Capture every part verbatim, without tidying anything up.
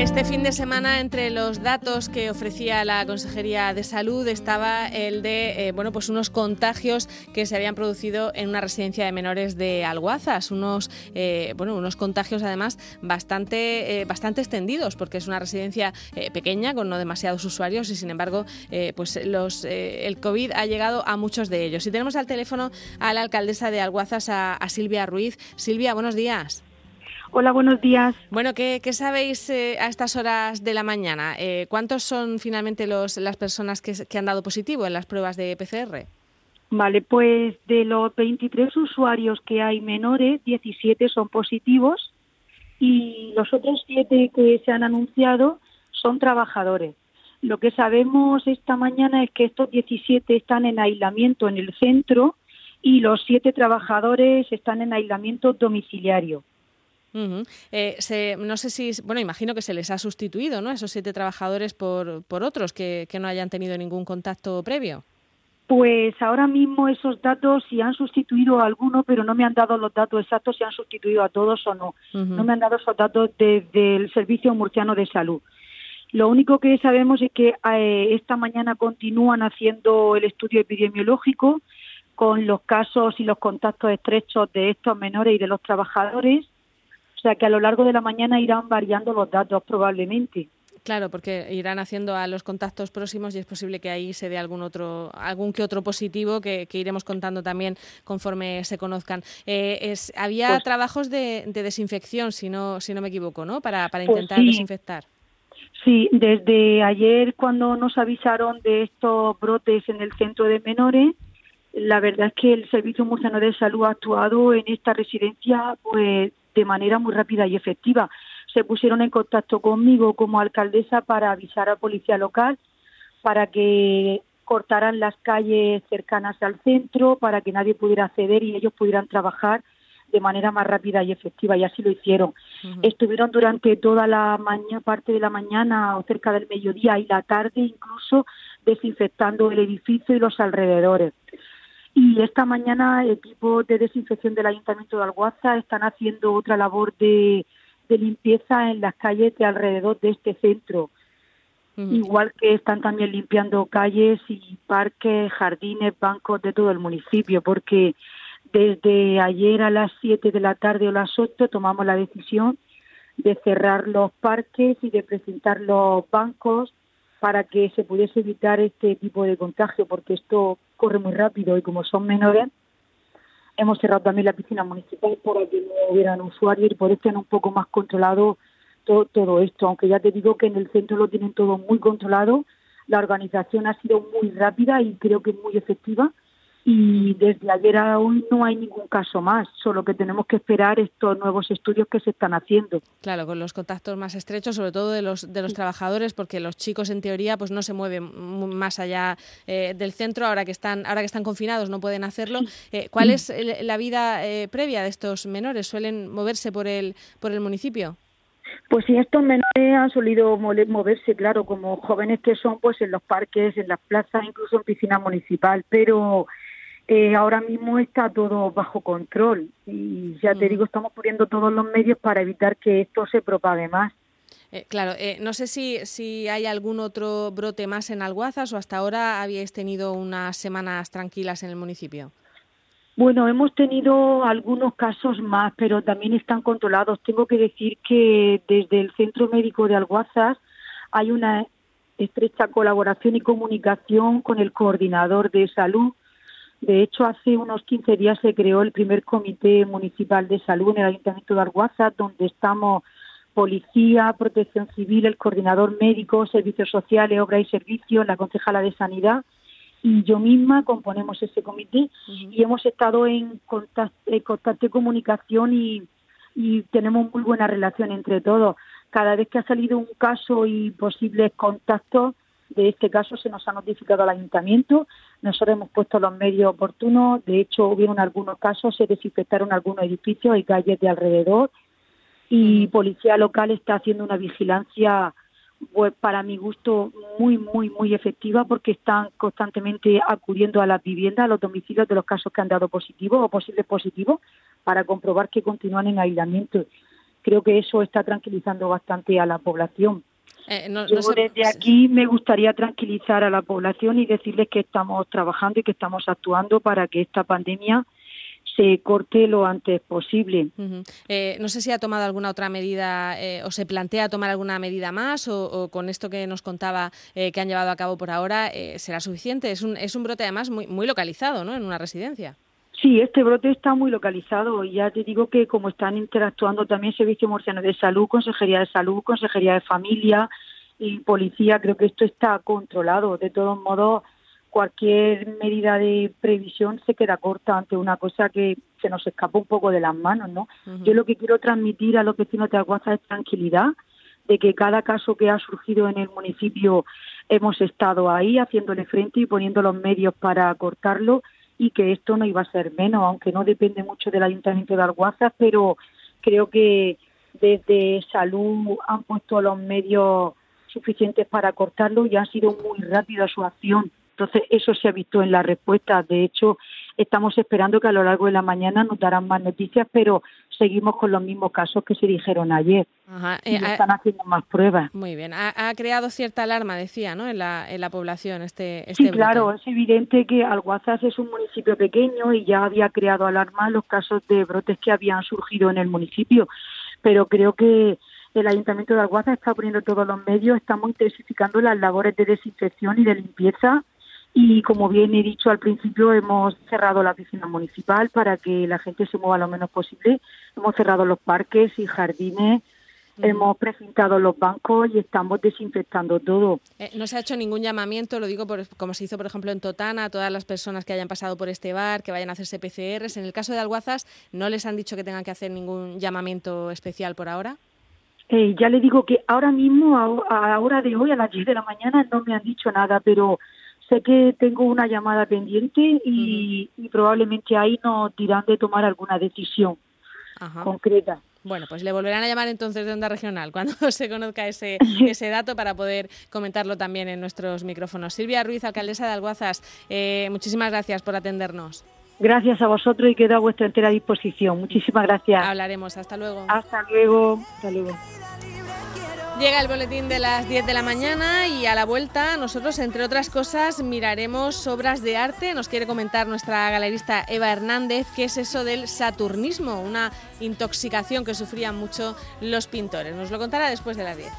Este fin de semana, entre los datos que ofrecía la Consejería de Salud, estaba el de eh, bueno, pues unos contagios que se habían producido en una residencia de menores de Alguazas, unos eh, bueno, unos contagios además bastante eh, bastante extendidos, porque es una residencia eh, pequeña con no demasiados usuarios y sin embargo eh, pues los eh, el COVID ha llegado a muchos de ellos. Y tenemos al teléfono a la alcaldesa de Alguazas, a, a Silvia Ruiz. Silvia, buenos días. Hola, buenos días. Bueno, ¿qué, qué sabéis eh, a estas horas de la mañana? Eh, ¿Cuántos son finalmente los, las personas que, que han dado positivo en las pruebas de P C R? Vale, pues de los veintitrés usuarios que hay menores, diecisiete son positivos y los otros siete que se han anunciado son trabajadores. Lo que sabemos esta mañana es que estos diecisiete están en aislamiento en el centro y los siete trabajadores están en aislamiento domiciliario. Uh-huh. Eh, se, no sé si, bueno, imagino que se les ha sustituido, ¿no? Esos siete trabajadores por, por otros que, que no hayan tenido ningún contacto previo. Pues ahora mismo esos datos, si han sustituido a alguno, pero no me han dado los datos exactos si han sustituido a todos o no. Uh-huh. No me han dado esos datos desde el Servicio Murciano de Salud. Lo único que sabemos es que eh, esta mañana continúan haciendo el estudio epidemiológico con los casos y los contactos estrechos de estos menores y de los trabajadores. O sea que a lo largo de la mañana irán variando los datos probablemente. Claro, porque irán haciendo a los contactos próximos y es posible que ahí se dé algún otro, algún que otro positivo que, que iremos contando también conforme se conozcan. Eh, es, había pues, trabajos de, de desinfección, si no, si no me equivoco, ¿no? Para, para intentar pues sí. desinfectar. Sí, desde ayer cuando nos avisaron de estos brotes en el centro de menores, la verdad es que el Servicio Murciano de Salud ha actuado en esta residencia, pues, de manera muy rápida y efectiva. Se pusieron en contacto conmigo como alcaldesa para avisar a la policía local, para que cortaran las calles cercanas al centro, para que nadie pudiera acceder y ellos pudieran trabajar de manera más rápida y efectiva, y así lo hicieron. Uh-huh. Estuvieron durante toda la mañana, parte de la mañana o cerca del mediodía y la tarde incluso desinfectando el edificio y los alrededores. Y esta mañana equipos de desinfección del Ayuntamiento de Alguazas están haciendo otra labor de, de limpieza en las calles de alrededor de este centro. Uh-huh. Igual que están también limpiando calles y parques, jardines, bancos de todo el municipio, porque desde ayer a las siete de la tarde o las ocho tomamos la decisión de cerrar los parques y de presentar los bancos para que se pudiese evitar este tipo de contagio, porque esto corre muy rápido y como son menores, hemos cerrado también la piscina municipal para que no hubieran usuarios y por eso estén un poco más controlado todo, todo esto, aunque ya te digo que en el centro lo tienen todo muy controlado, la organización ha sido muy rápida y creo que muy efectiva. Y desde ayer a hoy no hay ningún caso más, solo que tenemos que esperar estos nuevos estudios que se están haciendo. Claro, con los contactos más estrechos, sobre todo de los de los sí. trabajadores, porque los chicos en teoría pues no se mueven más allá eh, del centro, ahora que están ahora que están confinados no pueden hacerlo. Eh, ¿Cuál es la vida eh, previa de estos menores? ¿Suelen moverse por el por el municipio? Pues sí, estos menores han solido moverse, claro, como jóvenes que son, pues en los parques, en las plazas, incluso en piscina municipal, pero Eh, ahora mismo está todo bajo control y ya te digo, estamos poniendo todos los medios para evitar que esto se propague más. Eh, claro, eh, no sé si, si hay algún otro brote más en Alguazas o hasta ahora habíais tenido unas semanas tranquilas en el municipio. Bueno, hemos tenido algunos casos más, pero también están controlados. Tengo que decir que desde el Centro Médico de Alguazas hay una estrecha colaboración y comunicación con el coordinador de salud. De hecho, hace unos quince días se creó el primer comité municipal de salud en el Ayuntamiento de Alguazas, donde estamos policía, protección civil, el coordinador médico, servicios sociales, obra y servicios, la concejala de sanidad y yo misma componemos ese comité. Uh-huh. Y hemos estado en contacto, en constante comunicación y, y tenemos muy buena relación entre todos. Cada vez que ha salido un caso y posibles contactos, de este caso se nos ha notificado al ayuntamiento, nosotros hemos puesto los medios oportunos, de hecho hubieron algunos casos, se desinfectaron algunos edificios y calles de alrededor y uh-huh. Policía local está haciendo una vigilancia, pues para mi gusto, muy, muy, muy efectiva porque están constantemente acudiendo a las viviendas, a los domicilios de los casos que han dado positivos o posibles positivos para comprobar que continúan en aislamiento. creo que eso está tranquilizando bastante a la población. Eh, no, Yo no sé, desde aquí me gustaría tranquilizar a la población y decirles que estamos trabajando y que estamos actuando para que esta pandemia se corte lo antes posible. Uh-huh. Eh, no sé si ha tomado alguna otra medida eh, o se plantea tomar alguna medida más o, o con esto que nos contaba eh, que han llevado a cabo por ahora eh, será suficiente. Es un, es un brote además muy, muy localizado, ¿no?, en una residencia. Sí, este brote está muy localizado y ya te digo que como están interactuando también Servicio Murciano de Salud, Consejería de Salud, Consejería de Familia y Policía, creo que esto está controlado. De todos modos, cualquier medida de previsión se queda corta ante una cosa que se nos escapa un poco de las manos, ¿no? Uh-huh. Yo lo que quiero transmitir a los vecinos de Alguazas es tranquilidad, de que cada caso que ha surgido en el municipio hemos estado ahí haciéndole frente y poniendo los medios para cortarlo, y que esto no iba a ser menos, aunque no depende mucho del Ayuntamiento de Alguazas, pero creo que desde Salud han puesto los medios suficientes para cortarlo y ha sido muy rápida su acción. Entonces, eso se ha visto en la respuesta. De hecho, estamos esperando que a lo largo de la mañana nos darán más noticias, pero seguimos con los mismos casos que se dijeron ayer. Ajá. Y Eh, están ha, haciendo más pruebas. Muy bien. Ha, ha creado cierta alarma, decía, ¿no?, en la, en la población este, este Sí, claro. brote. Es evidente que Alguazas es un municipio pequeño y ya había creado alarma los casos de brotes que habían surgido en el municipio. Pero creo que el Ayuntamiento de Alguazas está poniendo todos los medios, estamos intensificando las labores de desinfección y de limpieza. Y como bien he dicho al principio, hemos cerrado la piscina municipal para que la gente se mueva lo menos posible. Hemos cerrado los parques y jardines, mm. hemos precintado los bancos y estamos desinfectando todo. Eh, no se ha hecho ningún llamamiento, lo digo por, como se hizo por ejemplo en Totana, a todas las personas que hayan pasado por este bar, que vayan a hacerse P C Rs. En el caso de Alguazas, ¿no les han dicho que tengan que hacer ningún llamamiento especial por ahora? Eh, ya le digo que ahora mismo, a, a la hora de hoy, a las diez de la mañana, no me han dicho nada, pero sé que tengo una llamada pendiente y, uh-huh. y probablemente ahí nos dirán de tomar alguna decisión Ajá. concreta. Bueno, pues le volverán a llamar entonces de Onda Regional cuando se conozca ese, ese dato para poder comentarlo también en nuestros micrófonos. Silvia Ruiz, alcaldesa de Alguazas, eh, muchísimas gracias por atendernos. Gracias a vosotros y quedo a vuestra entera disposición. Muchísimas gracias. Hablaremos. Hasta luego. Hasta luego. Hasta luego. Llega el boletín de las diez de la mañana y a la vuelta nosotros, entre otras cosas, miraremos obras de arte. Nos quiere comentar nuestra galerista Eva Hernández qué es eso del saturnismo, una intoxicación que sufrían mucho los pintores. Nos lo contará después de las diez.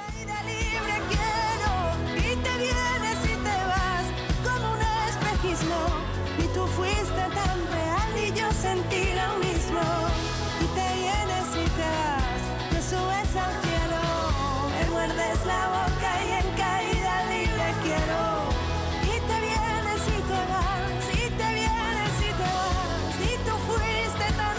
La boca y en caída libre quiero. Y te vienes y te vas, y te vienes y te vas, y tú fuiste tan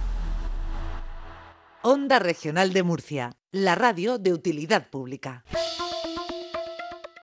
real. Onda Regional de Murcia, la radio de utilidad pública.